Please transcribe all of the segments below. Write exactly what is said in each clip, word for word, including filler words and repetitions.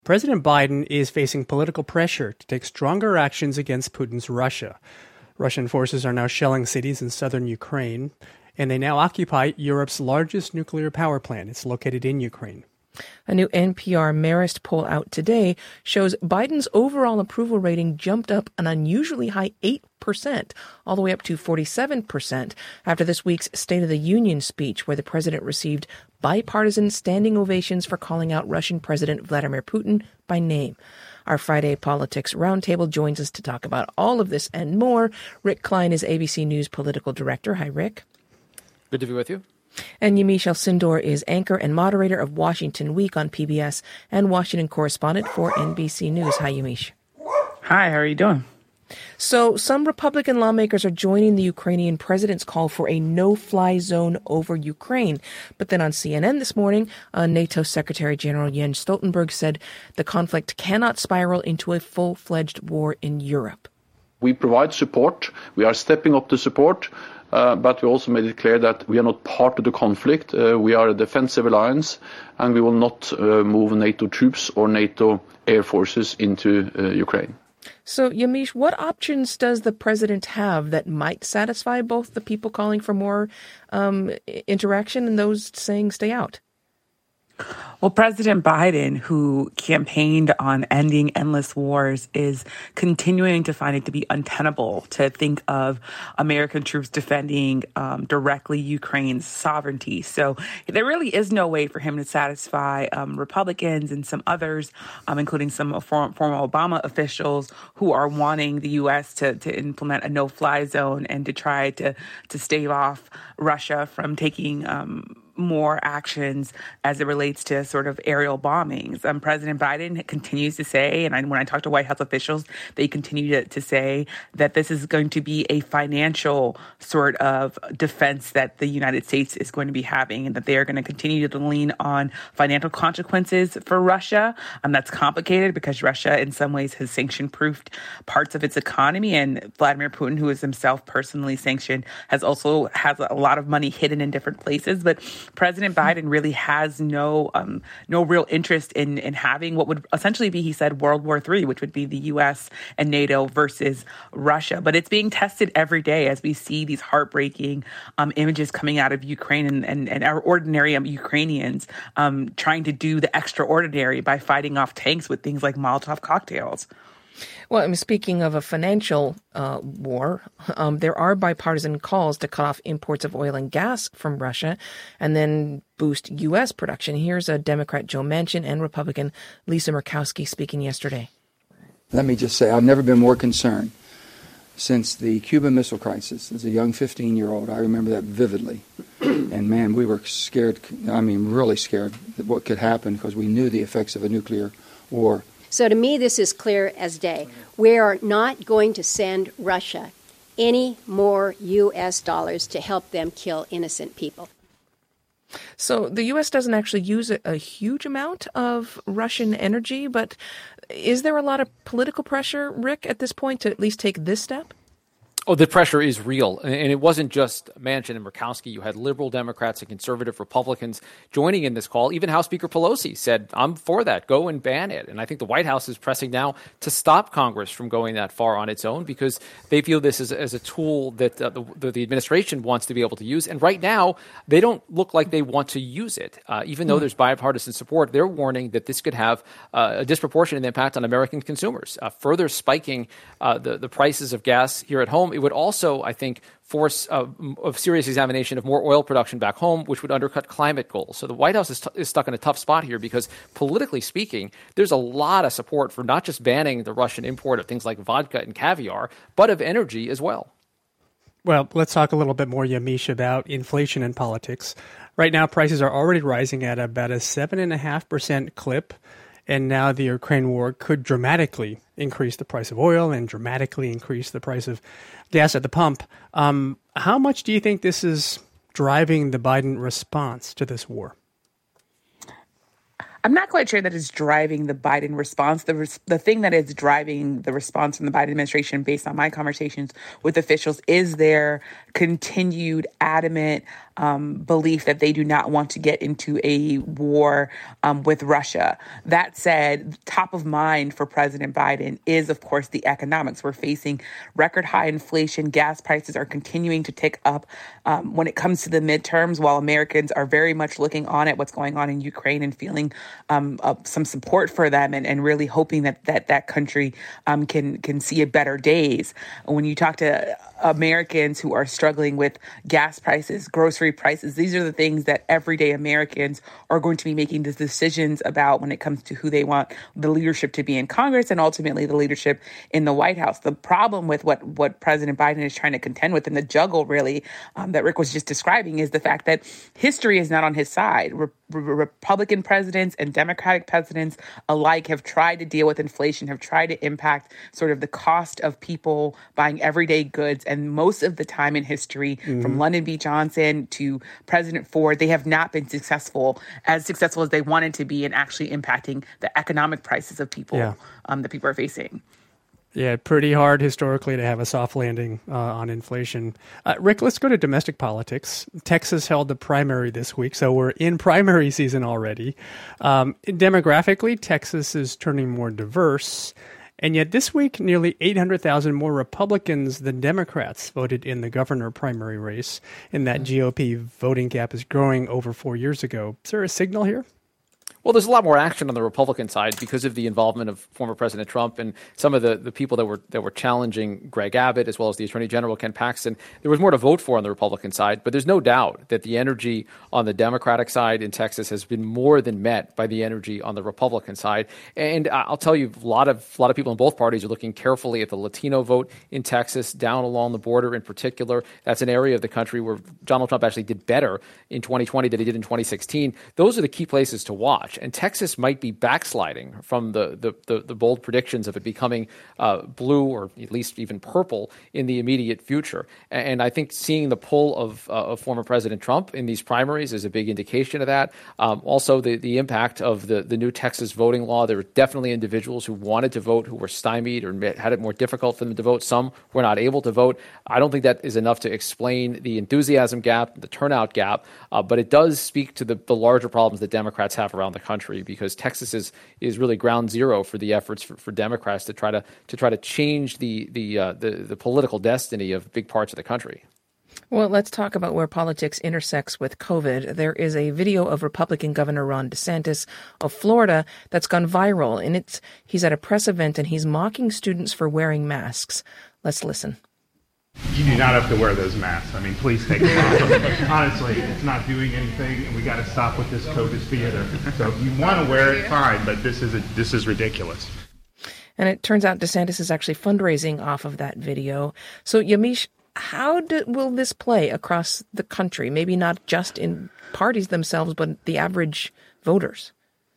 President Biden is facing political pressure to take stronger actions against Putin's Russia. Russian forces are now shelling cities in southern Ukraine, and they now occupy Europe's largest nuclear power plant. It's located in Ukraine. A new N P R Marist poll out today shows Biden's overall approval rating jumped up an unusually high eight percent, all the way up to forty-seven percent, after this week's State of the Union speech, where the president received bipartisan standing ovations for calling out Russian President Vladimir Putin by name. Our Friday Politics Roundtable joins us to talk about all of this and more. Rick Klein is A B C News political director. Hi, Rick. Good to be with you. And Yamiche Alcindor is anchor and moderator of Washington Week on P B S and Washington correspondent for N B C News. Hi, Yamiche. Hi, how are you doing? So some Republican lawmakers are joining the Ukrainian president's call for a no-fly zone over Ukraine. But then on C N N this morning, uh, NATO Secretary General Jens Stoltenberg said the conflict cannot spiral into a full-fledged war in Europe. We provide support. We are stepping up the support. Uh, but we also made it clear that we are not part of the conflict. Uh, we are a defensive alliance, and we will not uh, move NATO troops or NATO air forces into uh, Ukraine. So, Yamiche, what options does the president have that might satisfy both the people calling for more um, interaction and those saying stay out? Well, President Biden, who campaigned on ending endless wars, is continuing to find it to be untenable to think of American troops defending um, directly Ukraine's sovereignty. So there really is no way for him to satisfy um, Republicans and some others, um, including some former Obama officials who are wanting the U S to, to implement a no-fly zone and to try to, to stave off Russia from taking um more actions as it relates to sort of aerial bombings. Um, President Biden continues to say, and I, when I talk to White House officials, they continue to, to say that this is going to be a financial sort of defense that the United States is going to be having, and that they are going to continue to lean on financial consequences for Russia. Um, that's complicated because Russia in some ways has sanction-proofed parts of its economy, and Vladimir Putin, who is himself personally sanctioned, has also has a lot of money hidden in different places. But President Biden really has no um, no real interest in, in having what would essentially be, he said, World War Three, which would be the U S and NATO versus Russia. But it's being tested every day as we see these heartbreaking um, images coming out of Ukraine and, and, and our ordinary um, Ukrainians um, trying to do the extraordinary by fighting off tanks with things like Molotov cocktails. Well, I mean, speaking of a financial uh, war, um, there are bipartisan calls to cut off imports of oil and gas from Russia and then boost U S production. Here's a Democrat Joe Manchin and Republican Lisa Murkowski speaking yesterday. Let me just say, I've never been more concerned since the Cuban Missile Crisis. As a young fifteen-year-old, I remember that vividly. And, man, we were scared, I mean, really scared that what could happen because we knew the effects of a nuclear war. So to me, this is clear as day. We are not going to send Russia any more U S dollars to help them kill innocent people. So the U S doesn't actually use a, a huge amount of Russian energy, but is there a lot of political pressure, Rick, at this point to at least take this step? Oh, the pressure is real. And it wasn't just Manchin and Murkowski. You had liberal Democrats and conservative Republicans joining in this call. Even House Speaker Pelosi said, I'm for that. Go and ban it. And I think the White House is pressing now to stop Congress from going that far on its own because they feel this is as a tool that uh, the, the administration wants to be able to use. And right now, they don't look like they want to use it. Uh, even though there's bipartisan support, they're warning that this could have uh, a disproportionate impact on American consumers, uh, further spiking uh, the, the prices of gas here at home. It would also, I think, force a, a serious examination of more oil production back home, which would undercut climate goals. So the White House is, t- is stuck in a tough spot here because, politically speaking, there's a lot of support for not just banning the Russian import of things like vodka and caviar, but of energy as well. Well, let's talk a little bit more, Yamiche, about inflation and politics. Right now, prices are already rising at about a seven point five percent clip. And now the Ukraine war could dramatically increase the price of oil and dramatically increase the price of gas at the pump. Um, how much do you think this is driving the Biden response to this war? I'm not quite sure that is driving the Biden response. The res- the thing that is driving the response from the Biden administration, based on my conversations with officials, is their continued adamant um, belief that they do not want to get into a war um, with Russia. That said, top of mind for President Biden is, of course, the economics. We're facing record high inflation. Gas prices are continuing to tick up. Um, when it comes to the midterms, while Americans are very much looking on at what's going on in Ukraine and feeling um, uh, some support for them and, and really hoping that that, that country um, can, can see a better days. When you talk to Americans who are struggling with gas prices, grocery prices, these are the things that everyday Americans are going to be making the decisions about when it comes to who they want the leadership to be in Congress and ultimately the leadership in the White House. The problem with what, what President Biden is trying to contend with, and the juggle really um, that Rick was just describing, is the fact that history is not on his side. Re- Republican presidents and Democratic presidents alike have tried to deal with inflation, have tried to impact sort of the cost of people buying everyday goods. And most of the time in history, mm-hmm. from Lyndon B. Johnson to President Ford, they have not been successful, as successful as they wanted to be in actually impacting the economic prices of people yeah. um, that people are facing. Yeah, pretty hard historically to have a soft landing uh, on inflation. Uh, Rick, let's go to domestic politics. Texas held the primary this week, so we're in primary season already. Um, demographically, Texas is turning more diverse. And yet this week, nearly eight hundred thousand more Republicans than Democrats voted in the governor primary race. And that G O P voting gap is growing over four years ago. Is there a signal here? Well, there's a lot more action on the Republican side because of the involvement of former President Trump and some of the, the people that were that were challenging Greg Abbott, as well as the Attorney General Ken Paxton. There was more to vote for on the Republican side, but there's no doubt that the energy on the Democratic side in Texas has been more than met by the energy on the Republican side. And I'll tell you, a lot of a lot of people in both parties are looking carefully at the Latino vote in Texas, down along the border in particular. That's an area of the country where Donald Trump actually did better in twenty twenty than he did in twenty sixteen. Those are the key places to watch. And Texas might be backsliding from the, the, the, the bold predictions of it becoming uh, blue or at least even purple in the immediate future. And I think seeing the pull of, uh, of former President Trump in these primaries is a big indication of that. Um, also, the, the impact of the, the new Texas voting law. There were definitely individuals who wanted to vote who were stymied or had it more difficult for them to vote. Some were not able to vote. I don't think that is enough to explain the enthusiasm gap, the turnout gap, uh, but it does speak to the, the larger problems that Democrats have around the country, because Texas is is really ground zero for the efforts for, for Democrats to try to to try to change the the, uh, the the political destiny of big parts of the country. Well, let's talk about where politics intersects with COVID. There is a video of Republican Governor Ron DeSantis of Florida that's gone viral, and it's he's at a press event and he's mocking students for wearing masks. Let's listen. You do not have to wear those masks. I mean, please take them off. Honestly, it's not doing anything, and we got to stop with this COVID theater. So if you want to wear it, fine, but this is a, this is ridiculous. And it turns out DeSantis is actually fundraising off of that video. So, Yamiche, how do, will this play across the country? Maybe not just in parties themselves, but the average voters.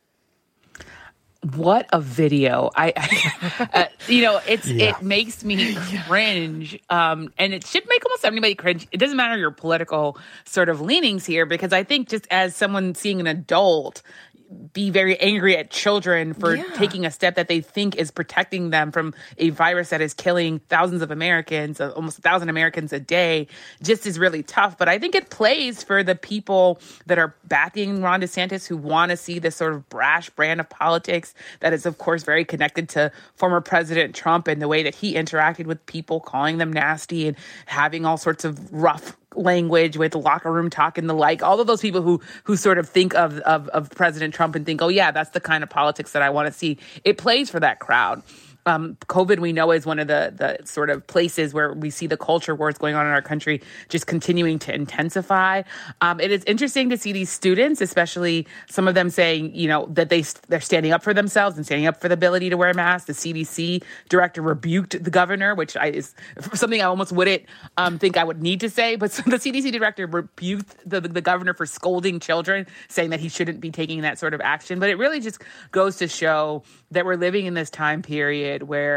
What a video. I, I uh, you know, it's yeah. it makes me cringe. Um, and it should make almost anybody cringe. It doesn't matter your political sort of leanings here, because I think just as someone seeing an adult be very angry at children for yeah. taking a step that they think is protecting them from a virus that is killing thousands of Americans, almost a thousand Americans a day, just is really tough. But I think it plays for the people that are backing Ron DeSantis, who want to see this sort of brash brand of politics that is, of course, very connected to former President Trump and the way that he interacted with people, calling them nasty and having all sorts of rough language with locker room talk and the like. All of those people who who sort of think of, of of President Trump and think, oh yeah, that's the kind of politics that I want to see. It plays for that crowd. Um, COVID, we know, is one of the the sort of places where we see the culture wars going on in our country just continuing to intensify. Um, it is interesting to see these students, especially some of them saying, you know, that they, they're standing up for themselves and standing up for the ability to wear masks. The C D C director rebuked the governor, which I, is something I almost wouldn't um, think I would need to say. But the C D C director rebuked the, the governor for scolding children, saying that he shouldn't be taking that sort of action. But it really just goes to show that we're living in this time period where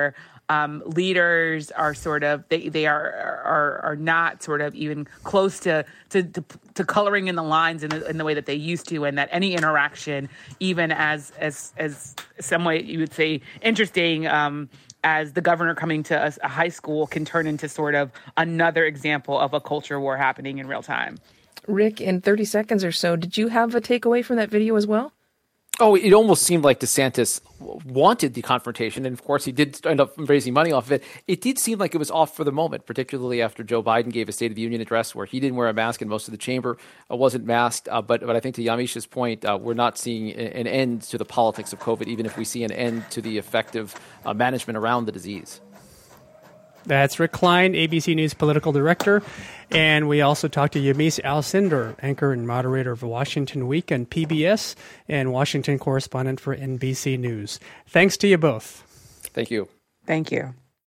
um, leaders are sort of they they are are are not sort of even close to to to, to coloring in the lines in the, in the way that they used to, and that any interaction, even as as as some way you would say interesting. Um, as the governor coming to a, a high school can turn into sort of another example of a culture war happening in real time. Rick, in thirty seconds or so, did you have a takeaway from that video as well? Oh, it almost seemed like DeSantis wanted the confrontation, and of course he did end up raising money off of it. It did seem like it was off for the moment, particularly after Joe Biden gave a State of the Union address where he didn't wear a mask and most of the chamber uh, wasn't masked. Uh, but, but I think to Yamisha's point, uh, we're not seeing an end to the politics of COVID, even if we see an end to the effective uh, management around the disease. That's Rick Klein, A B C News political director. And we also talked to Yamiche Alcindor, anchor and moderator of Washington Week on P B S and Washington correspondent for N B C News. Thanks to you both. Thank you. Thank you.